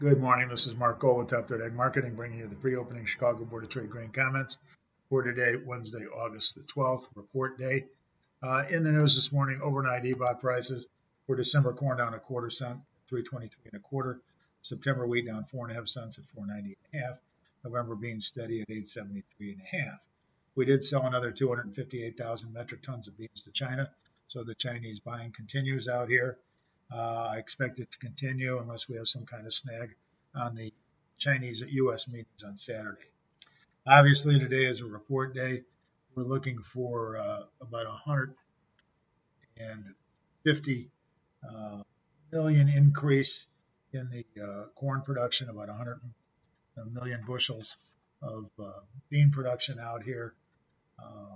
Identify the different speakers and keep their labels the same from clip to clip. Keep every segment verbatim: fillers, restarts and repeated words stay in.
Speaker 1: Good morning. This is Mark Gold with Top Third Ag Marketing, bringing you the pre-opening Chicago Board of Trade grain comments for today, Wednesday, August the twelfth, report day. Uh, in the news this morning, overnight E B O T prices for December corn down a quarter cent, three twenty-three and a quarter. September wheat down four and a half cents at four ninety and a half. November beans steady at eight seventy-three and a half. We did sell another two hundred fifty-eight thousand metric tons of beans to China, so the Chinese buying continues out here. Uh, I expect it to continue unless we have some kind of snag on the Chinese U S meetings on Saturday. Obviously, today is a report day. We're looking for uh, about one hundred fifty uh, million increase in the uh, corn production, about one hundred million bushels of uh, bean production out here. Uh,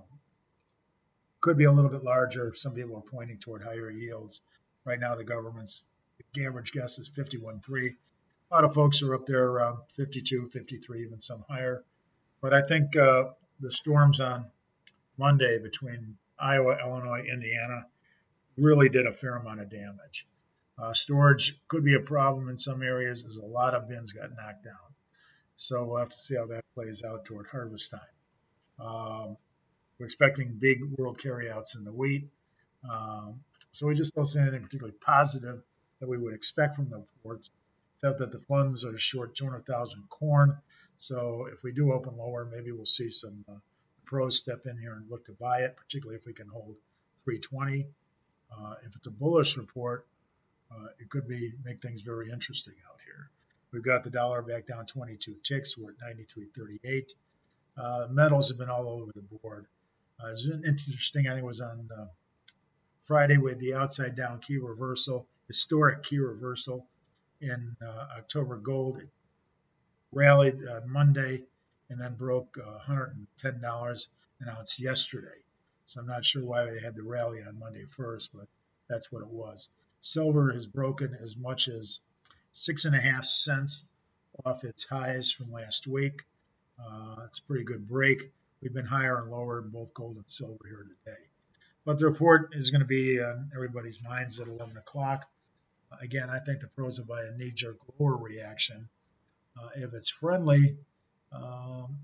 Speaker 1: could be a little bit larger. Some people are pointing toward higher yields. Right now, the government's the average guess is fifty-one point three. A lot of folks are up there around fifty-two, fifty-three, even some higher. But I think uh, the storms on Monday between Iowa, Illinois, Indiana really did a fair amount of damage. Uh, storage could be a problem in some areas as a lot of bins got knocked down. So we'll have to see how that plays out toward harvest time. Um, we're expecting big world carryouts in the wheat. Um, so we just don't see anything particularly positive that we would expect from the reports, except that the funds are short two hundred thousand corn. So if we do open lower, maybe we'll see some uh, pros step in here and look to buy it, particularly if we can hold three twenty. Uh, if it's a bullish report, uh, it could be make things very interesting out here. We've got the dollar back down twenty-two ticks. We're at ninety-three thirty-eight. Uh, metals have been all over the board. Uh, it's interesting. I think it was on uh, Friday with the outside down key reversal, historic key reversal in uh, October gold. It rallied on Monday and then broke uh, one hundred ten dollars an ounce yesterday. So I'm not sure why they had the rally on Monday first, but that's what it was. Silver has broken as much as six and a half cents off its highs from last week. Uh, it's a pretty good break. We've been higher and lower in both gold and silver here today. But the report is going to be on everybody's minds at eleven o'clock. Again, I think the pros will buy a knee-jerk lower reaction. Uh, if it's friendly, um,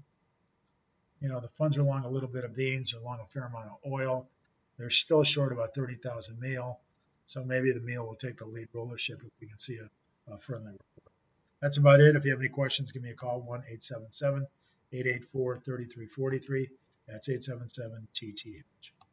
Speaker 1: you know, the funds are long a little bit of beans, they're long a fair amount of oil. They're still short about thirty thousand meal. So maybe the meal will take the lead rollership if we can see a, a friendly report. That's about it. If you have any questions, give me a call, one eight seven seven, eight eight four, three three four three. That's eight seven seven T T H.